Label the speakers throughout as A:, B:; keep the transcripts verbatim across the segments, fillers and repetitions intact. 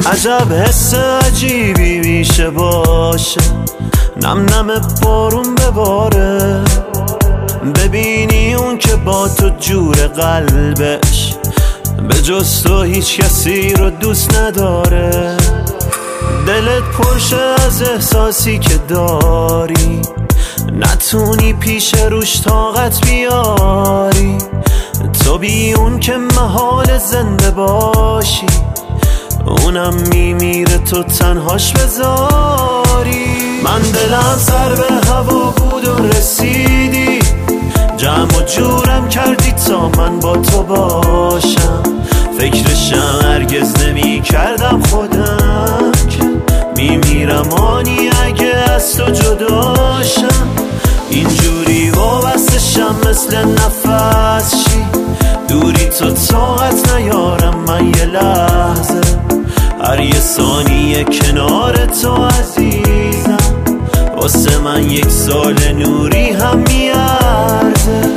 A: عجب حس عجیبی میشه باشه، نم نم بارون بباره، ببینی اون که با تو جور قلبش به جز تو هیچ کسی رو دوست نداره. دلت پرشه از احساسی که داری، نتونی پیش روش طاقت بیاری. تو بی اون که محال زنده باشی، اونم میمیره تو تنهاش بذاری. من دلم سر به هوا بود و رسیدی، جمع و جورم کردی تا من با تو باشم. فکرشم هرگز نمی کردم خودم که میمیرم آنی اگه از تو جداشم. اینجوری وابستشم مثل نفس شی، دوری تو طاقت نیارم من یه لحظه. هر یه ثانیه کنار تو عزیزم، واسه من یک سال نوری هم میارزه.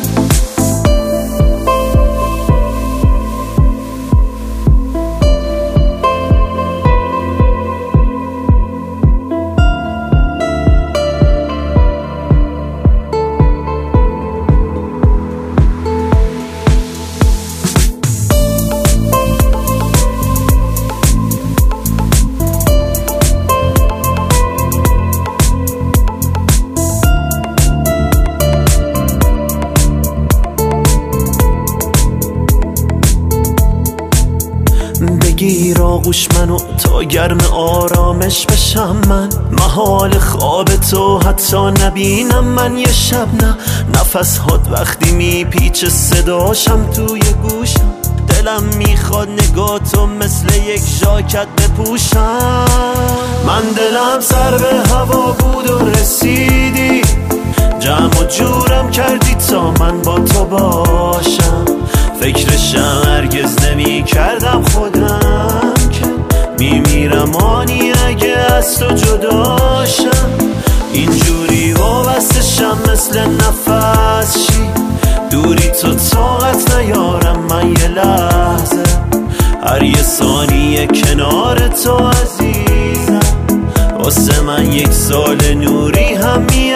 A: بگیر آغوش منو تا گرم آرامش بشم من، محال خواب تو حتی نبینم من یه شب نه. نفس هات وقتی میپیچه صداشم توی گوشم، دلم میخواد نگاه تو مثل یک ژاکت بپوشم. من دلم سر به هوا بود و رسیدی، جمع و جورم کردی تا من با تو باشم. فکرشم هرگز نمی کردم خودم که میمیرم آنی اگه از تو جداشم. اینجوری وابستشم مثل نفس شی، دوری تو طاقت نیارم من یه لحظه. هر یه ثانیه کنار تو عزیزم، واسه من یک سال نوری هم میارم.